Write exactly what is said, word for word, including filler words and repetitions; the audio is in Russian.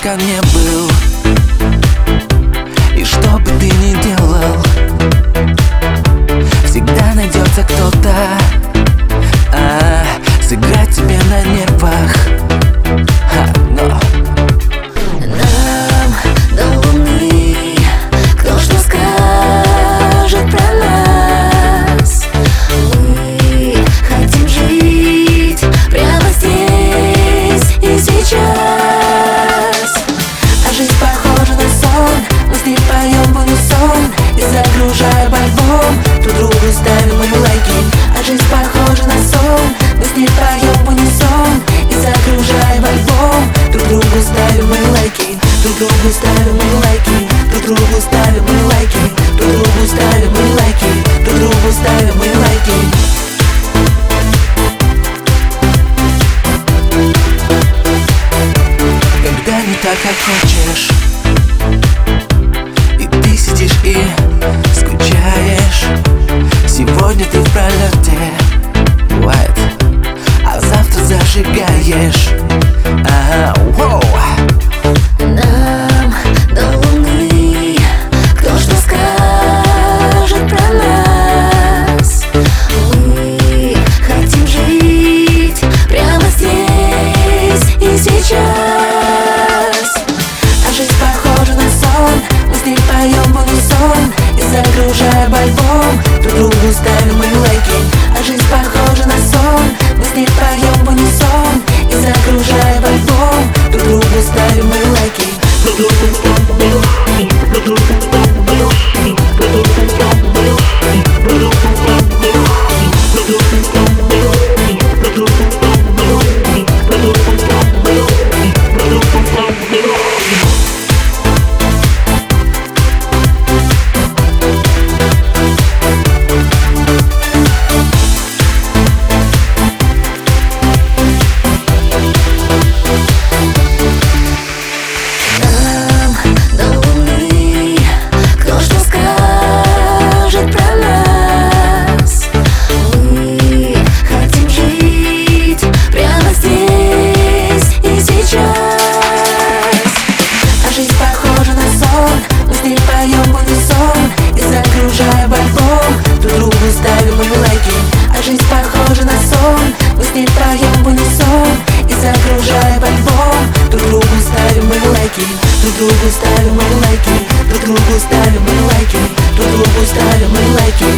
близко не был. И что бы ты ни делал, всегда найдется кто-то, а, сыграть тебе на нервах. Ха, но нам до луны кто что скажет про нас. Мы хотим жить прямо здесь и сейчас. А жизнь похожа на сон, мы с ней поем в унисон и загружаем альбом, друг другу ставим мы лайки. А жизнь похожа на сон, мы с ней поем в унисон и загружаем альбом, друг другу ставим мы лайки. Друг другу ставим мы лайки, друг другу ставим мы лайки, друг другу ставим мы лайки, друг другу ставим мы лайки. Когда не так, как хочешь, и ты сидишь и скучаешь. Сегодня ты в пролете, бывает, а завтра зажигаешь. Ага, воу. Нам до луны кто что скажет про нас. Мы хотим жить прямо здесь и сейчас. А жизнь похожа на сон, мы с ней поем в унисон и загружаем альбом, друг другу ставим мы лайки. А жизнь похожа на сон, мы с ней поем в унисон и загружаем альбом, друг другу ставим мы лайки. Друг другу ставим мы лайки, друг другу ставим мы лайки, друг другу ставим мы лайки, друг другу ставим мы лайки, друг другу ставим мы лайки, друг другу ставим мы лайки, друг другу ставим мы лайки, друг другу ставим мы лайки. Ставим мы лайки, а жизнь похожа на сон, мы с ней поем в унисон и загружаем альбом, друг другу ставим мы лайки, друг другу ставим мы лайки, друг другу ставим мы лайки, друг другу ставим мы лайки.